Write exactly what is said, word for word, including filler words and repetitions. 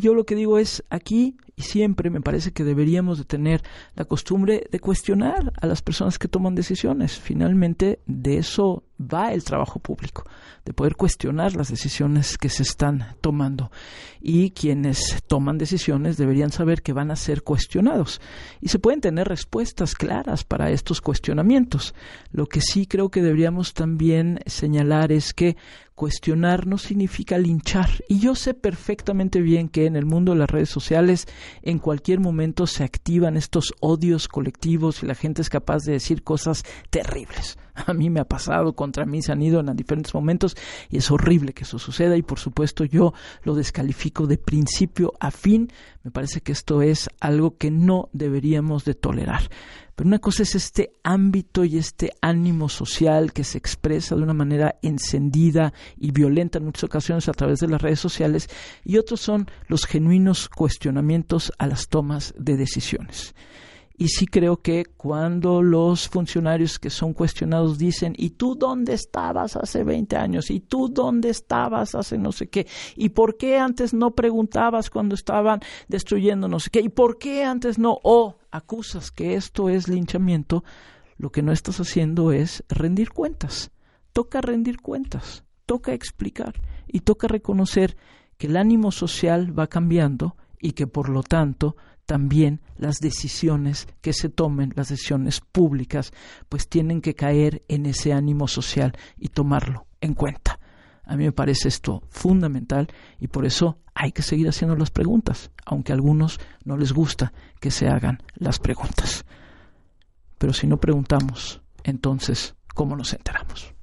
yo lo que digo es, aquí y siempre me parece que deberíamos de tener la costumbre de cuestionar a las personas que toman decisiones. Finalmente, de eso va el trabajo público, de poder cuestionar las decisiones que se están tomando. Y quienes toman decisiones deberían saber que van a ser cuestionados. Y se pueden tener respuestas claras para estos cuestionamientos. Lo que sí creo que deberíamos también señalar es que cuestionar no significa linchar. Y yo sé perfectamente bien que en el mundo de las redes sociales en cualquier momento se activan estos odios colectivos y la gente es capaz de decir cosas terribles. A mí me ha pasado, contra mí se han ido en diferentes momentos y es horrible que eso suceda y por supuesto yo lo descalifico de principio a fin. Me parece que esto es algo que no deberíamos de tolerar. Pero una cosa es este ámbito y este ánimo social que se expresa de una manera encendida y violenta en muchas ocasiones a través de las redes sociales, y otros son los genuinos cuestionamientos a las tomas de decisiones. Y sí creo que cuando los funcionarios que son cuestionados dicen, ¿y tú dónde estabas hace veinte años? ¿Y tú dónde estabas hace no sé qué? ¿Y por qué antes no preguntabas cuando estaban destruyendo no sé qué? ¿Y por qué antes no? O acusas que esto es linchamiento, lo que no estás haciendo es rendir cuentas. Toca rendir cuentas, toca explicar y toca reconocer que el ánimo social va cambiando y que por lo tanto también las decisiones que se tomen, las decisiones públicas, pues tienen que caer en ese ánimo social y tomarlo en cuenta. A mí me parece esto fundamental y por eso hay que seguir haciendo las preguntas, aunque a algunos no les gusta que se hagan las preguntas. Pero si no preguntamos, entonces, ¿cómo nos enteramos?